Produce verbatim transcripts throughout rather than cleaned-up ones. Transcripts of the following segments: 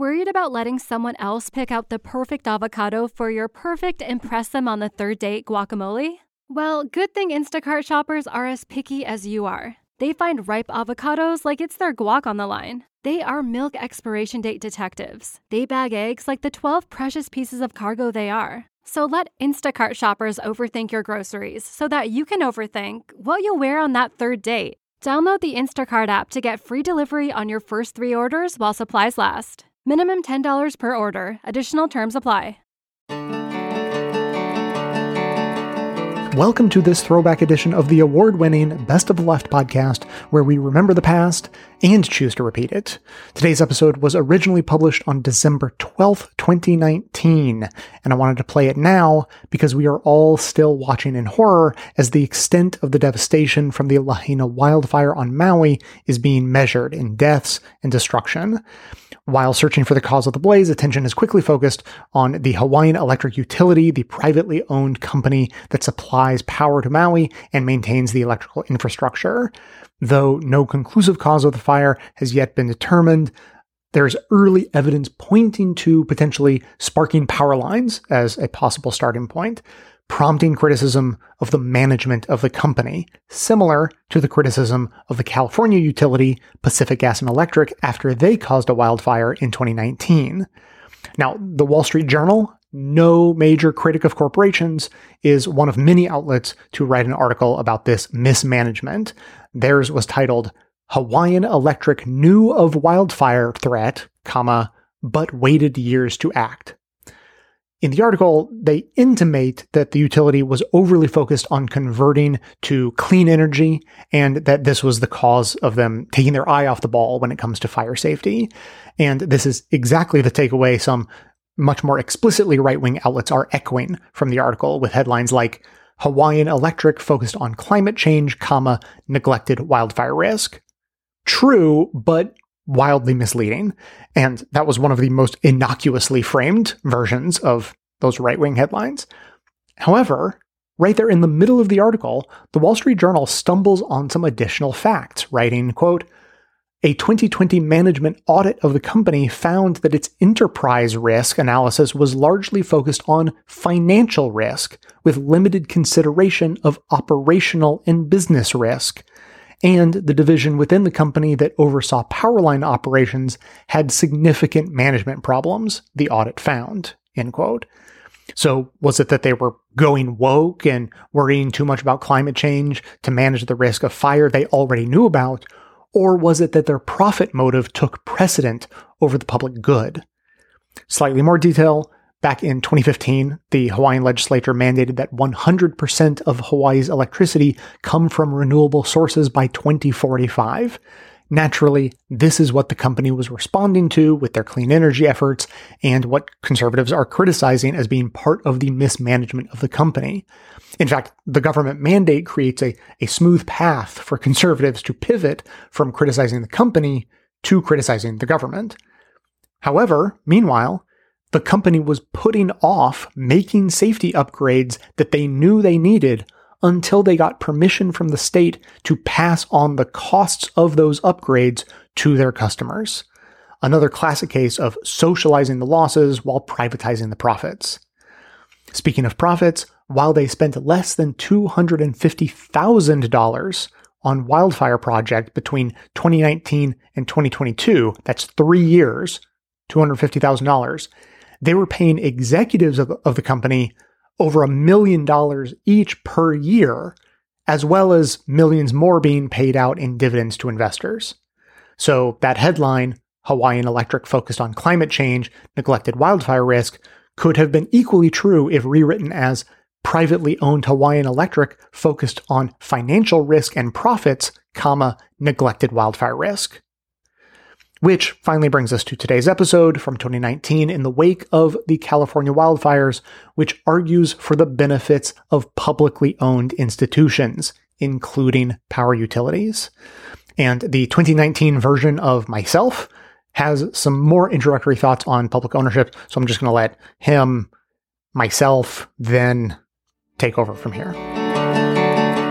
Worried about letting someone else pick out the perfect avocado for your perfect impress them on the third date guacamole? Well, good thing Instacart shoppers are as picky as you are. They find ripe avocados like it's their guac on the line. They are milk expiration date detectives. They bag eggs like the twelve precious pieces of cargo they are. So let Instacart shoppers overthink your groceries so that you can overthink what you'll wear on that third date. Download the Instacart app to get free delivery on your first three orders while supplies last. Minimum ten dollars per order. Additional terms apply. Welcome to this throwback edition of the award-winning Best of the Left podcast, where we remember the past and choose to repeat it. Today's episode was originally published on December twelfth, twenty nineteen, and I wanted to play it now because we are all still watching in horror as the extent of the devastation from the Lahaina wildfire on Maui is being measured in deaths and destruction. While searching for the cause of the blaze, attention is quickly focused on the Hawaiian Electric Utility, the privately owned company that supplies power to Maui and maintains the electrical infrastructure. Though no conclusive cause of the fire has yet been determined, there is early evidence pointing to potentially sparking power lines as a possible starting point, prompting criticism of the management of the company, similar to the criticism of the California utility Pacific Gas and Electric after they caused a wildfire in twenty nineteen. Now, the Wall Street Journal, no major critic of corporations, is one of many outlets to write an article about this mismanagement. Theirs was titled, "Hawaiian Electric Knew of Wildfire Threat, comma, but waited years to act." In the article, they intimate that the utility was overly focused on converting to clean energy and that this was the cause of them taking their eye off the ball when it comes to fire safety. And this is exactly the takeaway some much more explicitly right-wing outlets are echoing from the article, with headlines like "Hawaiian Electric focused on climate change, comma, neglected wildfire risk." True, but wildly misleading. And that was one of the most innocuously framed versions of those right-wing headlines. However, right there in the middle of the article, the Wall Street Journal stumbles on some additional facts, writing, quote, "A twenty twenty management audit of the company found that its enterprise risk analysis was largely focused on financial risk, with limited consideration of operational and business risk. And the division within the company that oversaw power line operations had significant management problems, the audit found," end quote. So was it that they were going woke and worrying too much about climate change to manage the risk of fire they already knew about? Or was it that their profit motive took precedent over the public good? Slightly more detail. Back in twenty fifteen, the Hawaiian legislature mandated that one hundred percent of Hawaii's electricity come from renewable sources by twenty forty-five. Naturally, this is what the company was responding to with their clean energy efforts and what conservatives are criticizing as being part of the mismanagement of the company. In fact, the government mandate creates a, a smooth path for conservatives to pivot from criticizing the company to criticizing the government. However, meanwhile, the company was putting off making safety upgrades that they knew they needed until they got permission from the state to pass on the costs of those upgrades to their customers. Another classic case of socializing the losses while privatizing the profits. Speaking of profits, while they spent less than two hundred fifty thousand dollars on wildfire project between twenty nineteen and twenty twenty-two, that's three years, two hundred fifty thousand dollars, they were paying executives of, of the company over a million dollars each per year, as well as millions more being paid out in dividends to investors. So that headline, "Hawaiian Electric focused on climate change, neglected wildfire risk," could have been equally true if rewritten as "Privately owned Hawaiian Electric focused on financial risk and profits, comma, neglected wildfire risk." Which finally brings us to today's episode from twenty nineteen in the wake of the California wildfires, which argues for the benefits of publicly owned institutions, including power utilities. And the twenty nineteen version of myself has some more introductory thoughts on public ownership, so I'm just going to let him, myself, then take over from here.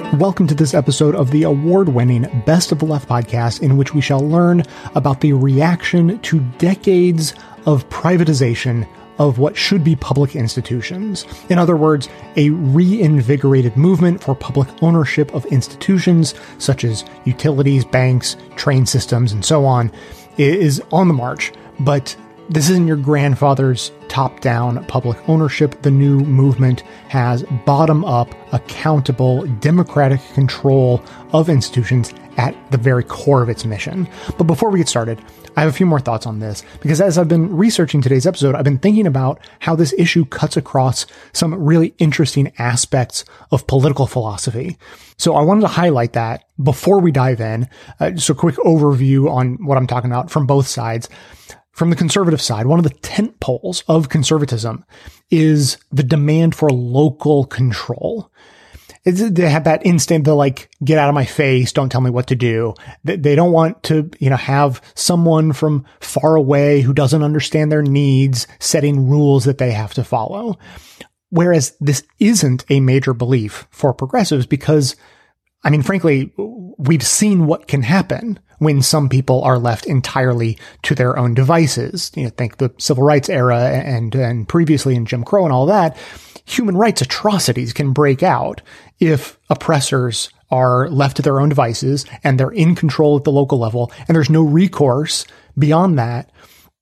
Welcome to this episode of the award-winning Best of the Left podcast, in which we shall learn about the reaction to decades of privatization of what should be public institutions. In other words, a reinvigorated movement for public ownership of institutions such as utilities, banks, train systems, and so on is on the march. But this isn't your grandfather's top-down public ownership. The new movement has bottom-up, accountable, democratic control of institutions at the very core of its mission. But before we get started, I have a few more thoughts on this, because as I've been researching today's episode, I've been thinking about how this issue cuts across some really interesting aspects of political philosophy. So I wanted to highlight that before we dive in. Uh, just a quick overview on what I'm talking about from both sides. From the conservative side, one of the tent poles of conservatism is the demand for local control. It's, they have that instinct to like, get out of my face, don't tell me what to do. They, they don't want to, you know, have someone from far away who doesn't understand their needs setting rules that they have to follow. Whereas this isn't a major belief for progressives because, I mean, frankly, we've seen what can happen when some people are left entirely to their own devices. You know, think the civil rights era and, and previously in Jim Crow and all that. Human rights atrocities can break out if oppressors are left to their own devices and they're in control at the local level and there's no recourse beyond that.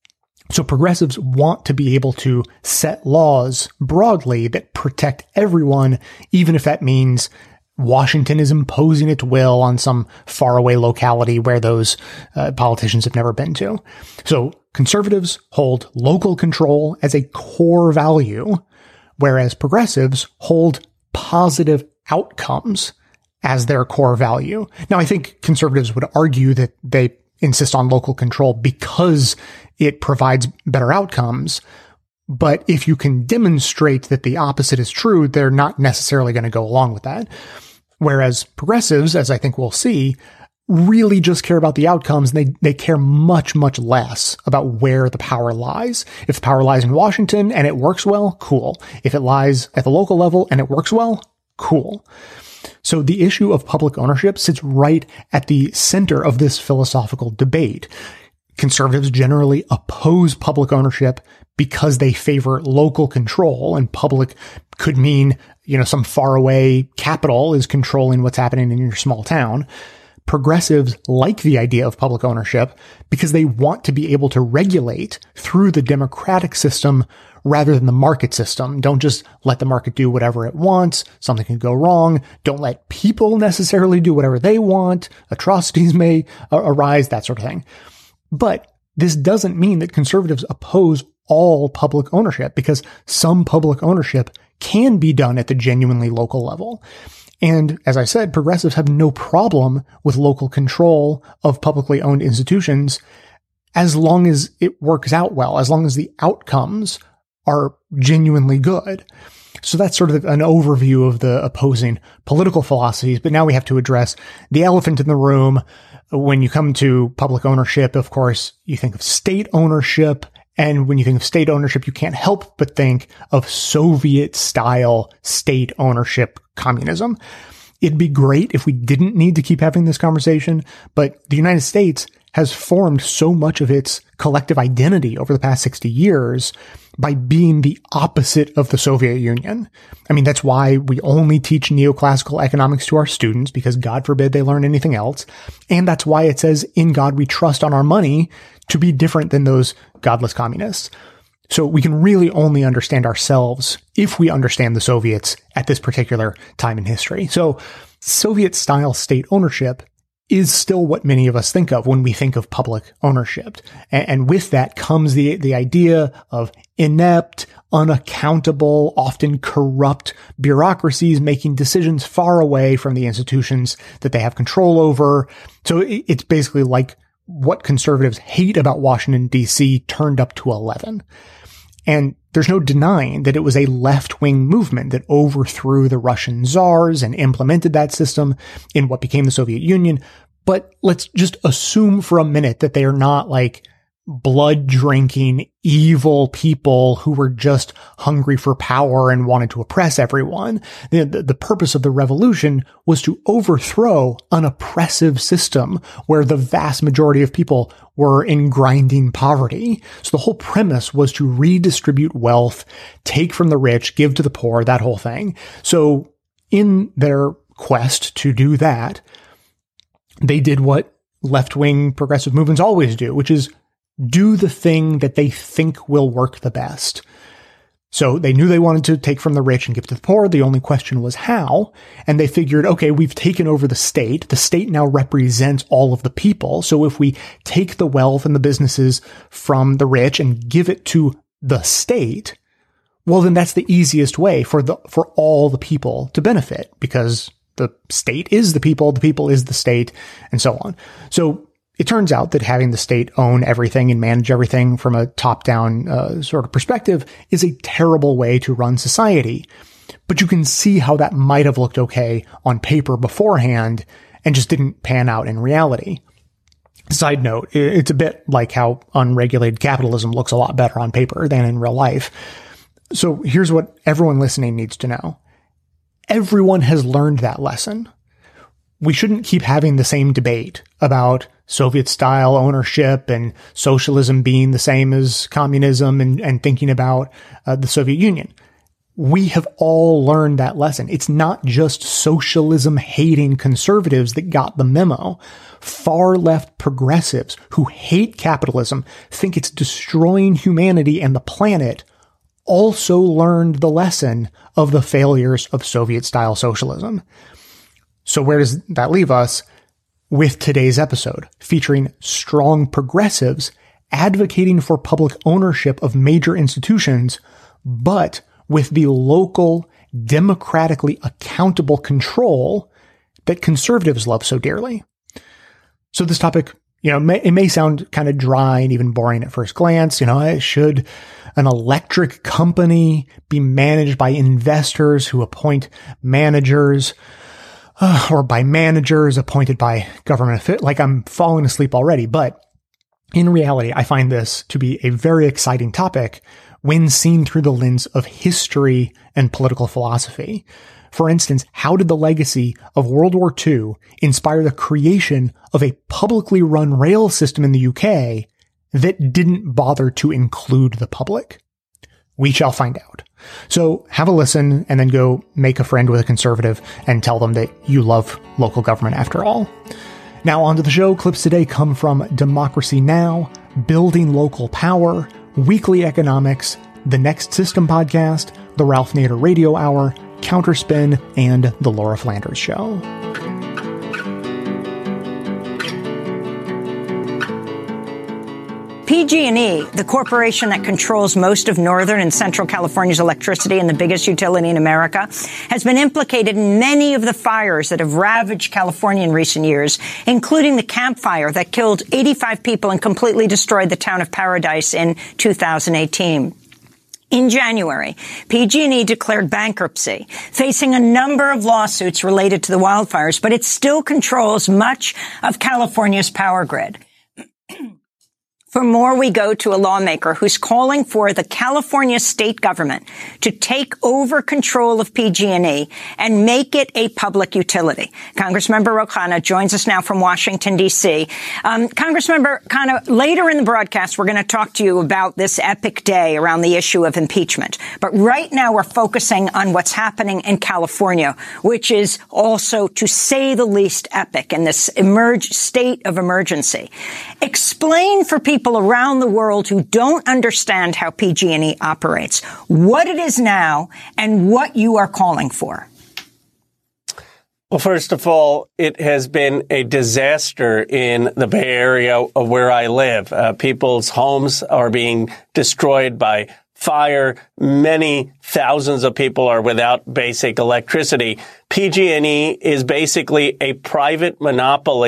So progressives want to be able to set laws broadly that protect everyone, even if that means Washington is imposing its will on some faraway locality where those uh, politicians have never been to. So conservatives hold local control as a core value, whereas progressives hold positive outcomes as their core value. Now, I think conservatives would argue that they insist on local control because it provides better outcomes. But if you can demonstrate that the opposite is true, they're not necessarily going to go along with that. Whereas progressives, as I think we'll see, really just care about the outcomes. And they, they care much, much less about where the power lies. If the power lies in Washington and it works well, cool. If it lies at the local level and it works well, cool. So the issue of public ownership sits right at the center of this philosophical debate. Conservatives generally oppose public ownership because they favor local control, and public could mean, you know, some faraway capital is controlling what's happening in your small town. Progressives like the idea of public ownership because they want to be able to regulate through the democratic system rather than the market system. Don't just let the market do whatever it wants. Something can go wrong. Don't let people necessarily do whatever they want. Atrocities may arise, that sort of thing. But this doesn't mean that conservatives oppose all public ownership, because some public ownership can be done at the genuinely local level. And as I said, progressives have no problem with local control of publicly owned institutions as long as it works out well, as long as the outcomes are genuinely good. So that's sort of an overview of the opposing political philosophies. But now we have to address the elephant in the room. When you come to public ownership, of course, you think of state ownership. And when you think of state ownership, you can't help but think of Soviet-style state ownership communism. It'd be great if we didn't need to keep having this conversation, but the United States has formed so much of its collective identity over the past sixty years by being the opposite of the Soviet Union. I mean, that's why we only teach neoclassical economics to our students, because God forbid they learn anything else. And that's why it says, in God we trust on our money, to be different than those godless communists. So we can really only understand ourselves if we understand the Soviets at this particular time in history. So Soviet-style state ownership is still what many of us think of when we think of public ownership. And with that comes the, the idea of inept, unaccountable, often corrupt bureaucracies making decisions far away from the institutions that they have control over. So it's basically like what conservatives hate about Washington, D C turned up to eleven. And there's no denying that it was a left-wing movement that overthrew the Russian czars and implemented that system in what became the Soviet Union. But let's just assume for a minute that they are not like blood-drinking, evil people who were just hungry for power and wanted to oppress everyone. The, the, the purpose of the revolution was to overthrow an oppressive system where the vast majority of people were in grinding poverty. So the whole premise was to redistribute wealth, take from the rich, give to the poor, that whole thing. So in their quest to do that, they did what left-wing progressive movements always do, which is do the thing that they think will work the best. So they knew they wanted to take from the rich and give to the poor. The only question was how. And they figured, okay, we've taken over the state. The state now represents all of the people. So if we take the wealth and the businesses from the rich and give it to the state, well, then that's the easiest way for the, for all the people to benefit, because the state is the people, the people is the state, and so on. So it turns out that having the state own everything and manage everything from a top-down uh, sort of perspective is a terrible way to run society. But you can see how that might have looked okay on paper beforehand and just didn't pan out in reality. Side note, it's a bit like how unregulated capitalism looks a lot better on paper than in real life. So here's what everyone listening needs to know. Everyone has learned that lesson. We shouldn't keep having the same debate about Soviet-style ownership and socialism being the same as communism and, and thinking about uh, the Soviet Union. We have all learned that lesson. It's not just socialism-hating conservatives that got the memo. Far-left progressives who hate capitalism, think it's destroying humanity and the planet, also learned the lesson of the failures of Soviet-style socialism. So where does that leave us? With today's episode, featuring strong progressives advocating for public ownership of major institutions, but with the local, democratically accountable control that conservatives love so dearly. So this topic, you know, may, it may sound kind of dry and even boring at first glance. You know, should an electric company be managed by investors who appoint managers? Uh, or by managers appointed by government officials? Like, I'm falling asleep already, but in reality, I find this to be a very exciting topic when seen through the lens of history and political philosophy. For instance, how did the legacy of World War Two inspire the creation of a publicly run rail system in the U K that didn't bother to include the public? We shall find out. So have a listen and then go make a friend with a conservative and tell them that you love local government after all. Now on to the show. Clips today come from Democracy Now!, Building Local Power, Weekly Economics, The Next System Podcast, The Ralph Nader Radio Hour, Counterspin, and The Laura Flanders Show. P G and E, the corporation that controls most of Northern and Central California's electricity and the biggest utility in America, has been implicated in many of the fires that have ravaged California in recent years, including the Camp Fire that killed eighty-five people and completely destroyed the town of Paradise in two thousand eighteen. In January, P G and E declared bankruptcy, facing a number of lawsuits related to the wildfires, but it still controls much of California's power grid. For more, we go to a lawmaker who's calling for the California state government to take over control of P G and E and make it a public utility. Congressmember Ro Khanna joins us now from Washington, D C. Um, Congressmember Khanna, later in the broadcast, we're going to talk to you about this epic day around the issue of impeachment. But right now, we're focusing on what's happening in California, which is also, to say the least, epic in this emerge state of emergency. Explain for people around the world who don't understand how P G and E operates what it is now and what you are calling for. Well, first of all, it has been a disaster in the Bay Area of where I live. Uh, people's homes are being destroyed by fire. Many thousands of people are without basic electricity. P G and E is basically a private monopoly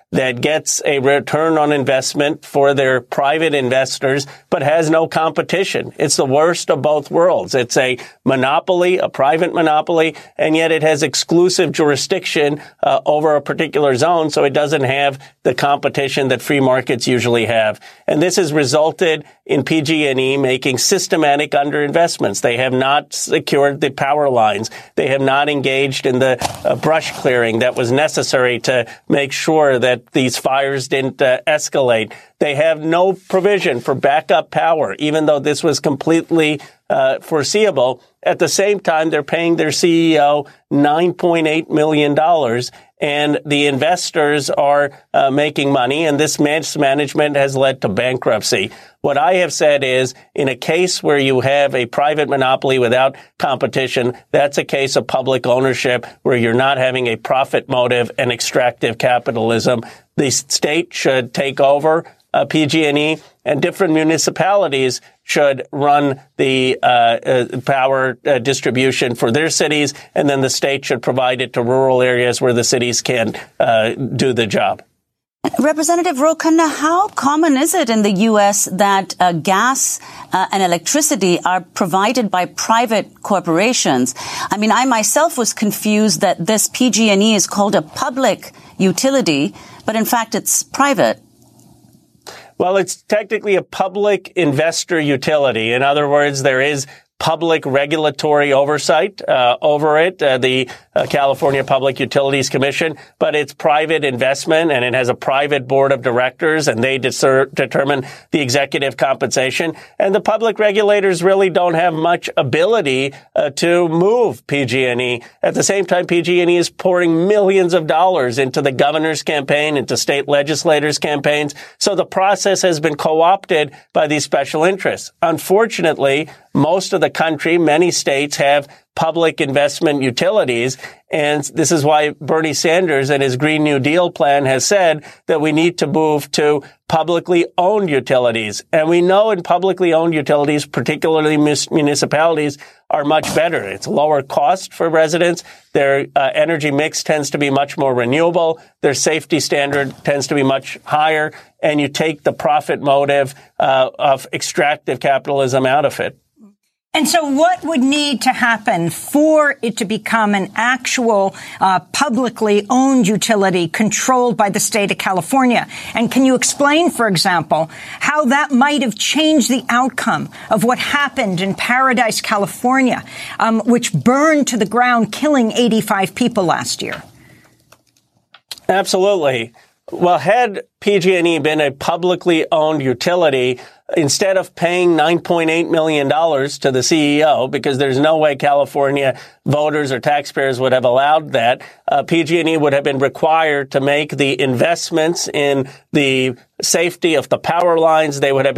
that gets a return on investment for their private investors, but has no competition. It's the worst of both worlds. It's a monopoly, a private monopoly, and yet it has exclusive jurisdiction uh, over a particular zone, so it doesn't have the competition that free markets usually have. And this has resulted in P G and E making systematic underinvestments. They have not secured the power lines. They have not engaged in the uh, brush clearing that was necessary to make sure that these fires didn't uh, escalate. They have no provision for backup power, even though this was completely uh, foreseeable. At the same time, they're paying their C E O nine point eight million dollars, and the investors are uh, making money, and this mismanagement has led to bankruptcy. What I have said is, in a case where you have a private monopoly without competition, that's a case of public ownership where you're not having a profit motive and extractive capitalism. The state should take over uh, P G and E, and different municipalities should run the uh, uh, power uh, distribution for their cities, and then the state should provide it to rural areas where the cities can uh, do the job. Representative Ro Khanna, how common is it in the U S that uh, gas uh, and electricity are provided by private corporations? I mean, I myself was confused that this P G and E is called a public utility, but in fact it's private. Well, it's technically a public investor utility. In other words, there is public regulatory oversight uh, over it, uh, the uh, California Public Utilities Commission, but it's private investment, and it has a private board of directors, and they discer- determine the executive compensation. And the public regulators really don't have much ability uh, to move P G and E. At the same time, P G and E is pouring millions of dollars into the governor's campaign, into state legislators' campaigns. So the process has been co-opted by these special interests. Unfortunately, most of the country, many states have public investment utilities. And this is why Bernie Sanders and his Green New Deal plan has said that we need to move to publicly owned utilities. And we know in publicly owned utilities, particularly municipalities, are much better. It's lower cost for residents. Their uh, energy mix tends to be much more renewable. Their safety standard tends to be much higher. And you take the profit motive uh, of extractive capitalism out of it. And so what would need to happen for it to become an actual uh, publicly owned utility controlled by the state of California? And can you explain, for example, how that might have changed the outcome of what happened in Paradise, California, um, which burned to the ground, killing eighty-five people last year? Absolutely. Well, had P G and E been a publicly owned utility, instead of paying nine point eight million dollars to the C E O, because there's no way California voters or taxpayers would have allowed that, uh, P G and E would have been required to make the investments in the safety of the power lines. They would have